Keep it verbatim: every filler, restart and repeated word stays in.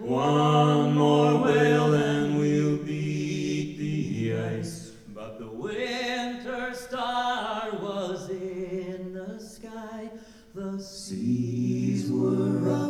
One more whale and we'll beat the ice. But the winter star was in the sky. The seas were rough